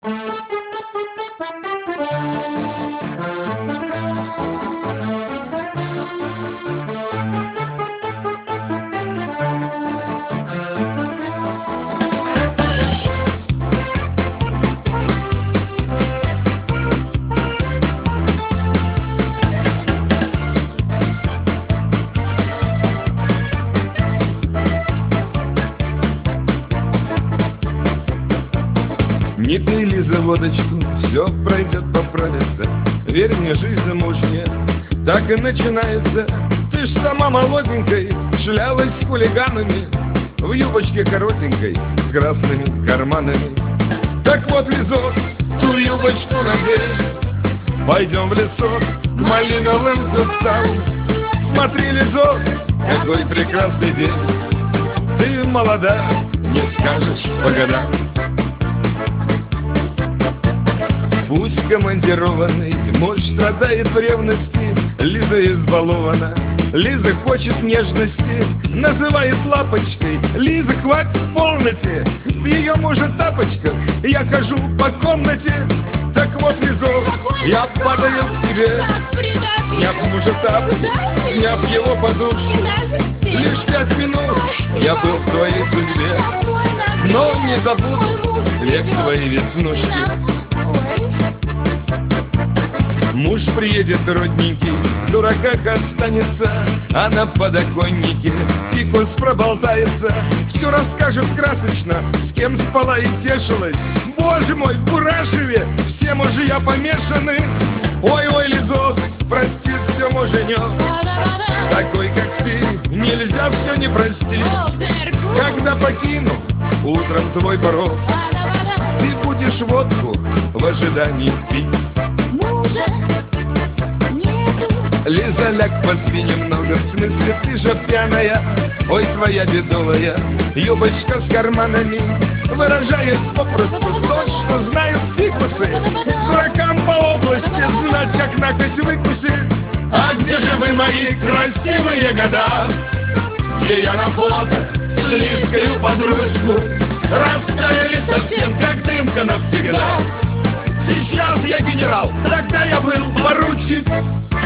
Не пей, Лиза, водочку, все пройдет, поправится. Верь мне, жизнь замужняя так и начинается. Ты ж сама молоденькой шлялась с хулиганами в юбочке коротенькой с красными карманами. Так вот, Лизок, ту юбочку надень, пойдем в лесок к малиновым кустам. Смотри, Лизок, какой прекрасный день. Ты молода, не скажешь по годам. Пусть командированный муж страдает в ревности, Лиза избалована, Лиза хочет нежности, называет лапочкой. Лиза, хватит в полноте, в ее мужа тапочках я хожу по комнате. Так вот, Лизок, я падаю к тебе, сняв мужа тапки, сняв его подушку. Лишь 5 минут я был в твоей судьбе, но не забуду век твоей веснушки. Муж приедет родненький, в дураках останется, а на подоконнике фикус проболтается. Все расскажет красочно, с кем спала и тешилась. Боже мой, в Бурашеве все мужья помешаны. Ой-ой, Лизок, простит все муженек, такой как ты, нельзя все не простить. Когда покину утром твой порог, ты будешь водку в ожидании пить. Лиза, ляг, поспи немного, в смысле ты же пьяная. Ой, твоя бедовая юбочка с карманами выражает попросту то, что знают фикусы. Дуракам по области знать, как нахоть выкусит. А где же вы, мои красивые года, где я на фото с Лизкою под ручку? Растаяли совсем, как дымка навсегда. Сейчас я генерал, тогда я был поручик.